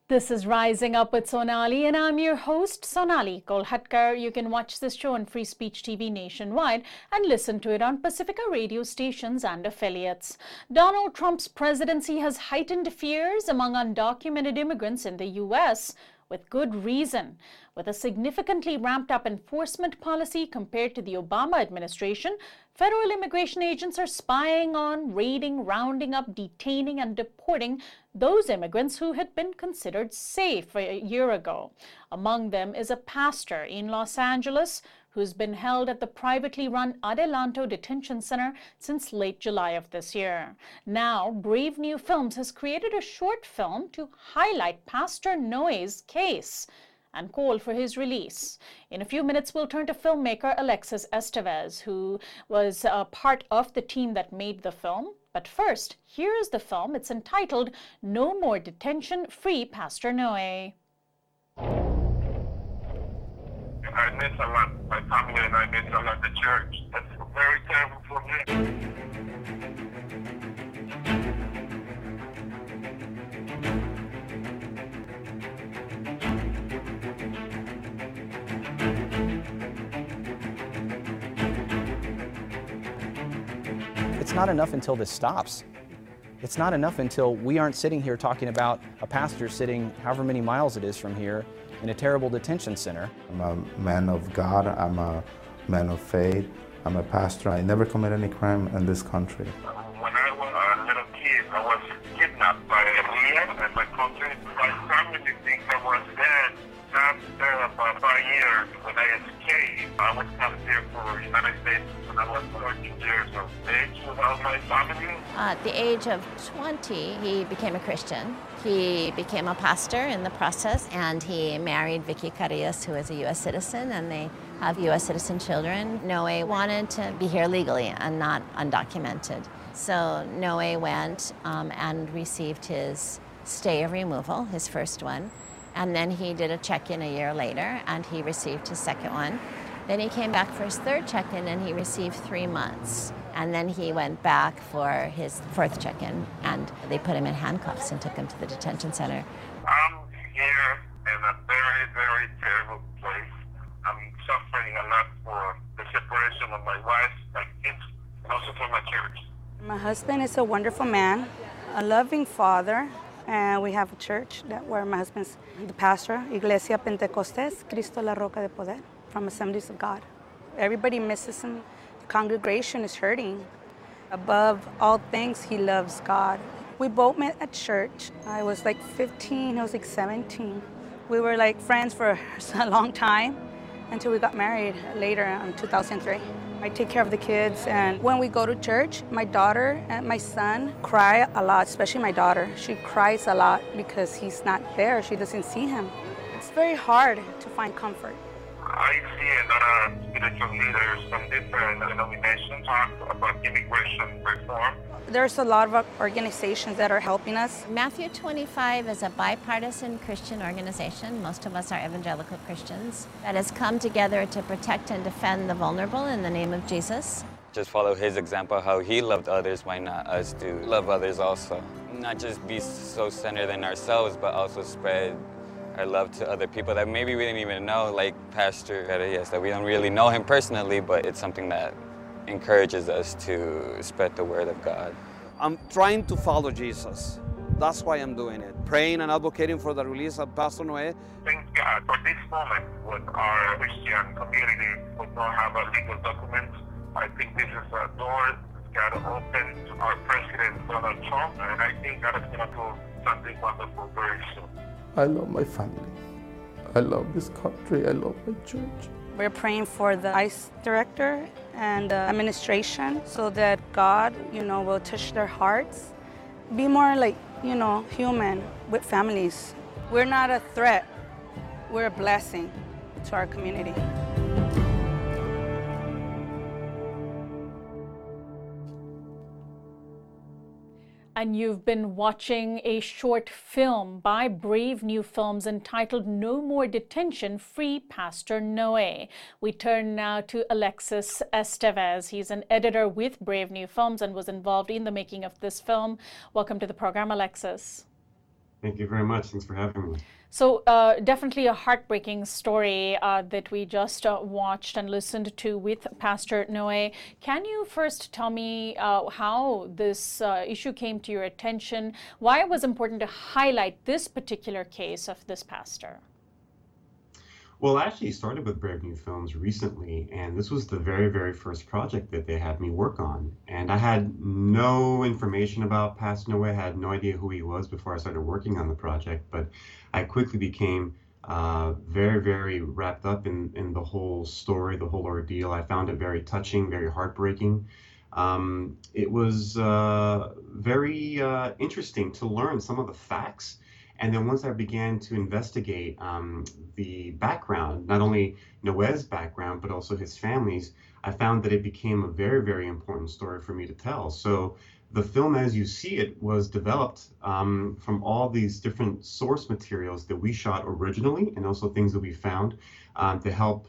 This is Rising Up with Sonali, and I'm your host, Sonali Kolhatkar. You can watch this show on Free Speech TV nationwide and listen to it on Pacifica radio stations and affiliates. Donald Trump's presidency has heightened fears among undocumented immigrants in the U.S., with good reason. With a significantly ramped up enforcement policy compared to the Obama administration, federal immigration agents are spying on, raiding, rounding up, detaining, and deporting those immigrants who had been considered safe a year ago. Among them is a pastor in Los Angeles who's been held at the privately run Adelanto Detention Center since late July of this year. Now, Brave New Films has created a short film to highlight Pastor Noe's case and call for his release. In a few minutes, we'll turn to filmmaker Alexis Estevez, who was a part of the team that made the film. But first, here is the film. It's entitled No More Detention, Free Pastor Noe. I miss a lot my family, and I miss a lot the church. That's very terrible for me. It's not enough until this stops. It's not enough until we aren't sitting here talking about a pastor sitting however many miles it is from here in a terrible detention center. I'm a man of God, I'm a man of faith, I'm a pastor. I never commit any crime in this country. When I was a little kid, I was kidnapped by Leah and my country. My family thinks I was dead. After about 5 years, when I escaped, I was come here for the United States when I was 13 years of age without my family. At the age of 20, he became a Christian. He became a pastor in the process, and he married Vicky Carillas, who is a U.S. citizen, and they have U.S. citizen children. Noe wanted to be here legally and not undocumented. So Noe went and received his stay of removal, his first one. And then he did a check-in a year later, and he received his second one. Then he came back for his third check-in, and he received 3 months. And then he went back for his fourth check-in, and they put him in handcuffs and took him to the detention center. I'm here in a very, very terrible place. I'm suffering a lot for the separation of my wife, my kids, and also for my church. My husband is a wonderful man, a loving father. And we have a church where my husband's the pastor, Iglesia Pentecostés, Cristo la Roca de Poder, from Assemblies of God. Everybody misses him. The congregation is hurting. Above all things, he loves God. We both met at church. I was like 15, he was like 17. We were like friends for a long time until we got married later in 2003. I take care of the kids, and when we go to church, my daughter and my son cry a lot, especially my daughter. She cries a lot because he's not there. She doesn't see him. It's very hard to find comfort. I see a lot of spiritual leaders from different denominations talk about immigration reform. There's a lot of organizations that are helping us. Matthew 25 is a bipartisan Christian organization. Most of us are evangelical Christians that has come together to protect and defend the vulnerable in the name of Jesus. Just follow his example, how he loved others, why not us to love others also? Not just be so centered in ourselves, but also spread our love to other people that maybe we didn't even know, like Pastor Carillas, that we don't really know him personally, but it's something that encourages us to spread the word of God. I'm trying to follow Jesus. That's why I'm doing it. Praying and advocating for the release of Pastor Noe. Thank God for this moment when our Christian community would not have a legal document. I think this is a door God opened to our President Donald Trump, and I think God is going to do something wonderful very soon. I love my family. I love this country. I love my church. We're praying for the ICE director and the administration so that God, will touch their hearts. Be more like, human with families. We're not a threat. We're a blessing to our community. And you've been watching a short film by Brave New Films entitled No More Detention, Free Pastor Noe. We turn now to Alexis Estevez. He's an editor with Brave New Films and was involved in the making of this film. Welcome to the program, Alexis. Thank you very much. Thanks for having me. So definitely a heartbreaking story that we just watched and listened to with Pastor Noe. Can you first tell me how this issue came to your attention, why it was important to highlight this particular case of this pastor? Well, I actually started with Brave New Films recently, and this was the very, very first project that they had me work on. And I had no information about Pastor Noe, I had no idea who he was before I started working on the project, but I quickly became very, very wrapped up in the whole story, the whole ordeal. I found it very touching, very heartbreaking. It was very interesting to learn some of the facts. And then once I began to investigate the background, not only Noe's background, but also his family's, I found that it became a very, very important story for me to tell. So the film as you see it was developed from all these different source materials that we shot originally and also things that we found to help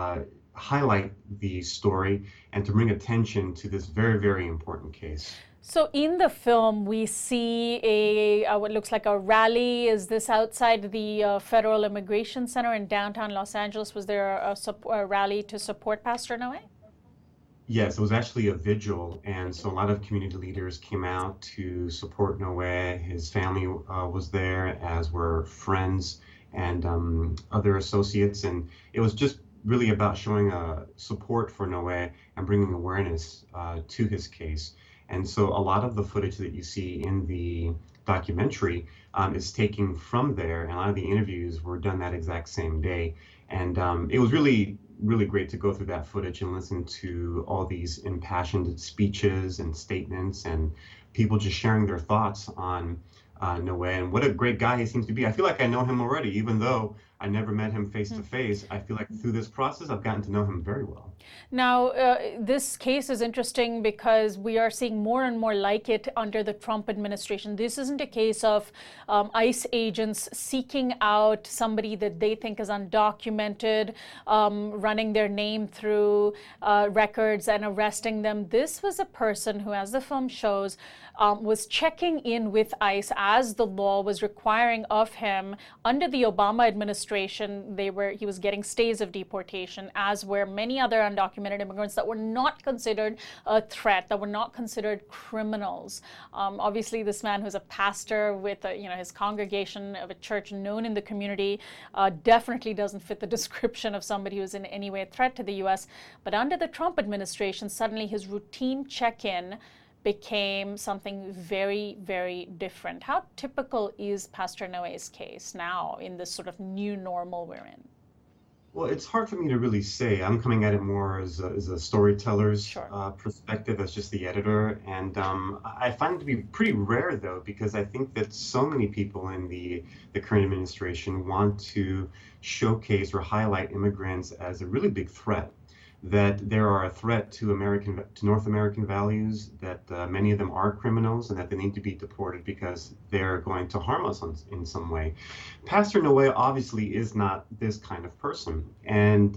highlight the story and to bring attention to this very, very important case. So in the film, we see what looks like a rally. Is this outside the Federal Immigration Center in downtown Los Angeles? Was there a rally to support Pastor Noe? Yes, it was actually a vigil, and so a lot of community leaders came out to support Noe. His family was there, as were friends and other associates, and it was just really about showing support for Noe and bringing awareness to his case. And so a lot of the footage that you see in the documentary is taken from there, and a lot of the interviews were done that exact same day. And it was really, really great to go through that footage and listen to all these impassioned speeches and statements and people just sharing their thoughts on Noe and what a great guy he seems to be. I feel like I know him already, even though I never met him face to face. I feel like through this process, I've gotten to know him very well. Now, this case is interesting because we are seeing more and more like it under the Trump administration. This isn't a case of ICE agents seeking out somebody that they think is undocumented, running their name through records and arresting them. This was a person who, as the film shows, was checking in with ICE as the law was requiring of him. Under the Obama administration, he was getting stays of deportation, as were many other undocumented immigrants that were not considered a threat, that were not considered criminals. Obviously, this man who's a pastor with his congregation of a church known in the community definitely doesn't fit the description of somebody who's in any way a threat to the U.S. But under the Trump administration, suddenly his routine check-in became something very, very different. How typical is Pastor Noe's case now in this sort of new normal we're in? Well, it's hard for me to really say. I'm coming at it more as a storyteller's Sure. perspective, as just the editor. And I find it to be pretty rare, though, because I think that so many people in the current administration want to showcase or highlight immigrants as a really big threat, that there are a threat to North American values, that many of them are criminals and that they need to be deported because they're going to harm us in some way. Pastor Noe obviously is not this kind of person. And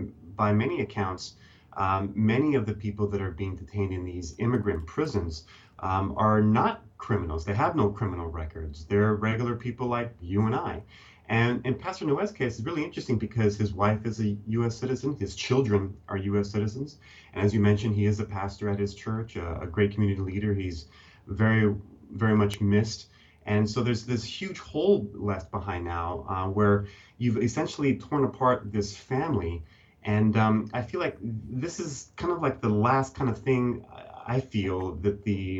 by many accounts, many of the people that are being detained in these immigrant prisons are not criminals. They have no criminal records. They're regular people like you and I. And in Pastor Noe's case, it's really interesting because his wife is a U.S. citizen, his children are U.S. citizens, and as you mentioned, he is a pastor at his church, a great community leader. He's very, very much missed. And so there's this huge hole left behind now where you've essentially torn apart this family. And I feel like this is kind of like the last kind of thing I feel that the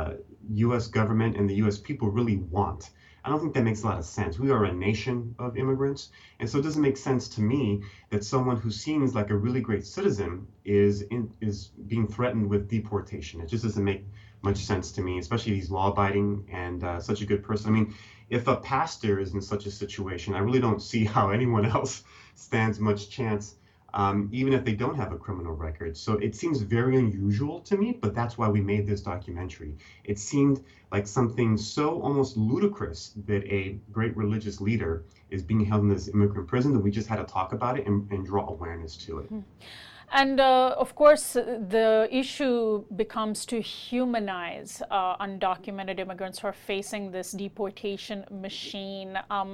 U.S. government and the U.S. people really want. I don't think that makes a lot of sense. We are a nation of immigrants, and so it doesn't make sense to me that someone who seems like a really great citizen is being threatened with deportation. It just doesn't make much sense to me, especially he's law-abiding and such a good person. I mean, if a pastor is in such a situation, I really don't see how anyone else stands much chance, even if they don't have a criminal record. So it seems very unusual to me, but that's why we made this documentary. It seemed like something so almost ludicrous that a great religious leader is being held in this immigrant prison that we just had to talk about it and draw awareness to it. And of course, the issue becomes to humanize undocumented immigrants who are facing this deportation machine.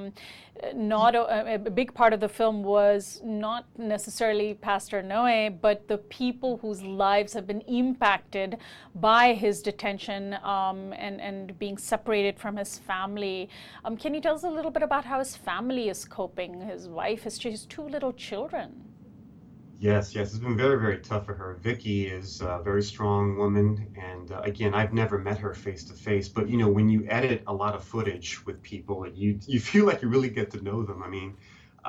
Not a big part of the film was not necessarily Pastor Noe, but the people whose lives have been impacted by his detention and being separated from his family. Can you tell us a little bit about how his family is coping? His wife, his two little children. Yes, it's been very, very tough for her. Vicky is a very strong woman, and again, I've never met her face to face, but you know, when you edit a lot of footage with people, you feel like you really get to know them. I mean,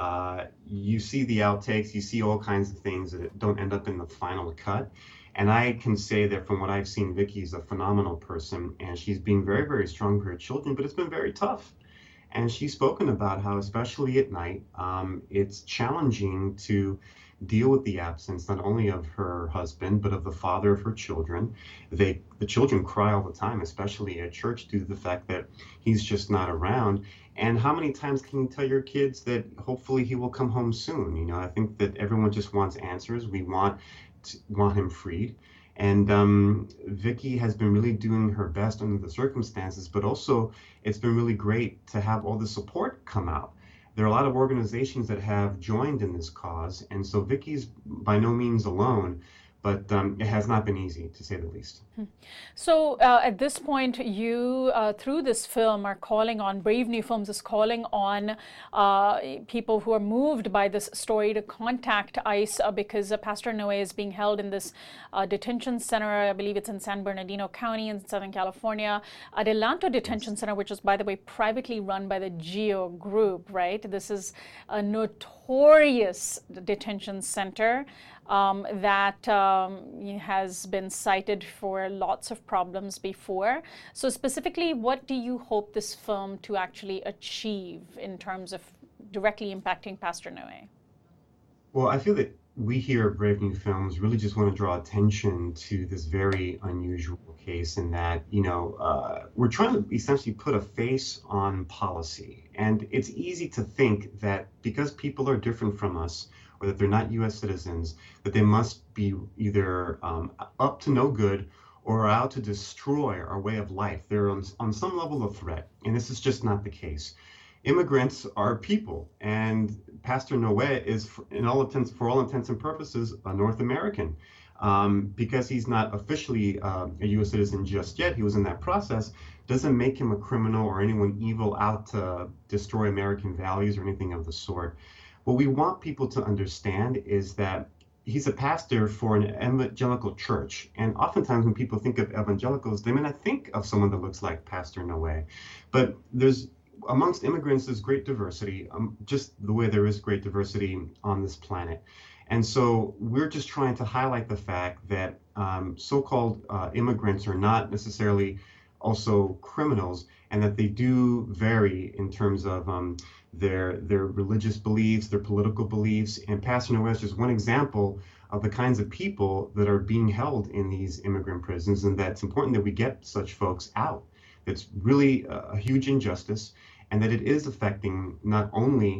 you see the outtakes, you see all kinds of things that don't end up in the final cut. And I can say that from what I've seen, Vicky's a phenomenal person, and she's being very, very strong for her children, but it's been very tough. And she's spoken about how, especially at night, it's challenging to deal with the absence not only of her husband, but of the father of her children. The children cry all the time, especially at church, due to the fact that he's just not around. And how many times can you tell your kids that hopefully he will come home soon? You know, I think that everyone just wants answers. We want him freed. And Vicky has been really doing her best under the circumstances, but also it's been really great to have all the support come out. There are a lot of organizations that have joined in this cause, and so Vicky's by no means alone, but it has not been easy, to say the least. So at this point, you, through this film, are calling on, Brave New Films is calling on people who are moved by this story to contact ICE because Pastor Noe is being held in this detention center. I believe it's in San Bernardino County in Southern California. Adelanto Detention Center, which is, by the way, privately run by the GEO Group, right? This is a notorious detention center that has been cited for lots of problems before. So specifically, what do you hope this film to actually achieve in terms of directly impacting Pastor Noe? Well, I feel that we here at Brave New Films really just want to draw attention to this very unusual case in that, you know, we're trying to essentially put a face on policy. And it's easy to think that because people are different from us, or that they're not U.S. citizens, that they must be either up to no good or out to destroy our way of life. They're on some level of threat, and this is just not the case. Immigrants are people, and Pastor Noe is, for all intents and purposes, a North American. Because he's not officially a U.S. citizen just yet, he was in that process, doesn't make him a criminal or anyone evil out to destroy American values or anything of the sort. What we want people to understand is that he's a pastor for an evangelical church. And oftentimes when people think of evangelicals, they may not think of someone that looks like Pastor Noe. But amongst immigrants, there's great diversity, just the way there is great diversity on this planet. And so we're just trying to highlight the fact that so-called immigrants are not necessarily also criminals, and that they do vary in terms of their religious beliefs, their political beliefs. And Pastor Noe is just one example of the kinds of people that are being held in these immigrant prisons, and that it's important that we get such folks out. It's really a huge injustice, and that it is affecting not only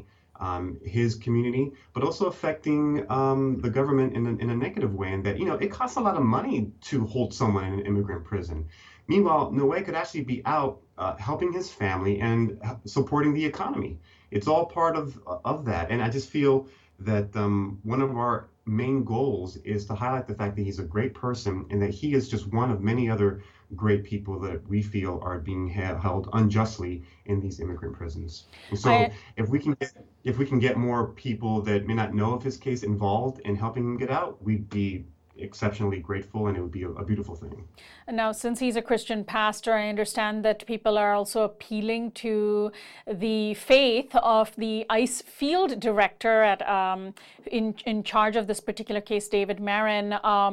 his community, but also affecting the government in a negative way, and that, you know, it costs a lot of money to hold someone in an immigrant prison. Meanwhile, Noe could actually be out helping his family and supporting the economy. It's all part of that. And I just feel that one of our main goals is to highlight the fact that he's a great person, and that he is just one of many other great people that we feel are being held unjustly in these immigrant prisons. And so if we can get more people that may not know of his case involved in helping him get out, we'd be exceptionally grateful, and it would be a beautiful thing. And now, since he's a Christian pastor, I understand that people are also appealing to the faith of the ICE field director at in charge of this particular case, David Marin,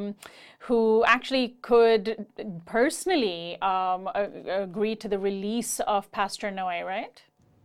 who actually could personally agree to the release of Pastor Noe, right?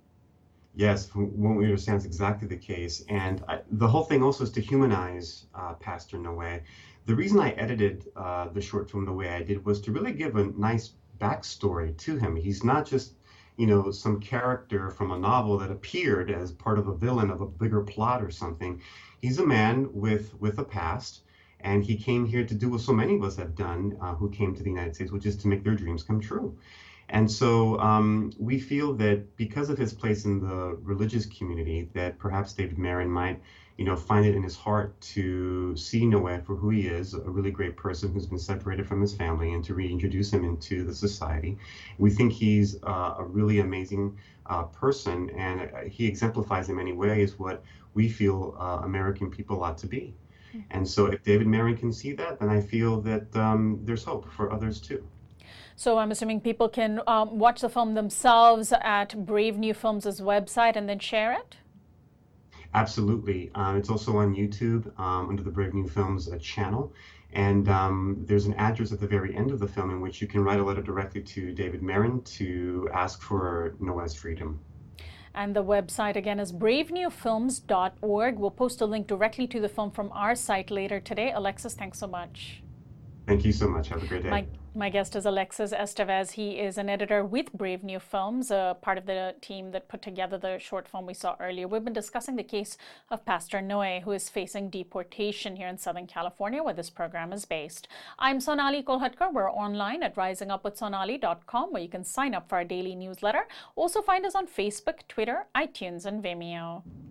Yes, from what we understand is exactly the case. And the whole thing also is to humanize Pastor Noe. The reason I edited the short film the way I did was to really give a nice backstory to him. He's not just, you know, some character from a novel that appeared as part of a villain of a bigger plot or something. He's a man with a past, And he came here to do what so many of us have done who came to the United States, which is to make their dreams come true. And so we feel that because of his place in the religious community, that perhaps David Marin might, find it in his heart to see Noé for who he is, a really great person who's been separated from his family, and to reintroduce him into the society. We think he's a really amazing person, and he exemplifies in many ways what we feel American people ought to be. And so if David Marin can see that, then I feel that there's hope for others too. So I'm assuming people can watch the film themselves at Brave New Films' website and then share it? Absolutely. It's also on YouTube under the Brave New Films channel. And there's an address at the very end of the film in which you can write a letter directly to David Marin to ask for Noé's freedom. And the website again is bravenewfilms.org. We'll post a link directly to the film from our site later today. Alexis, thanks so much. Thank you so much. Have a great day. My guest is Alexis Estevez. He is an editor with Brave New Films, a part of the team that put together the short film we saw earlier. We've been discussing the case of Pastor Noé, who is facing deportation here in Southern California, where this program is based. I'm Sonali Kolhatkar. We're online at risingupwithsonali.com, where you can sign up for our daily newsletter. Also find us on Facebook, Twitter, iTunes, and Vimeo.